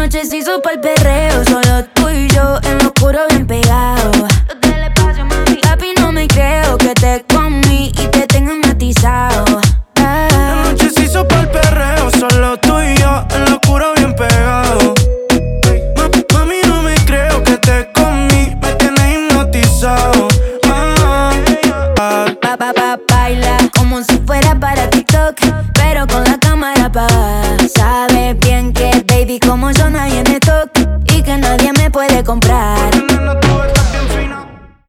noche se hizo pa'l perreo, solo tú y yo en lo oscuro bien pegados. Desde el espacio, mami. Papi, no me creo que te comí y te tengo matizado. La noche se hizo pa'l perreo, solo tú y yo en lo oscuro bien pegados. Mami, no me creo que te comí, me tienes hipnotizado. Baila como si fuera para TikTok, pero con la cámara apagada. Sabes bien que, baby, como yo nadie me toca y que nadie me puede comprar.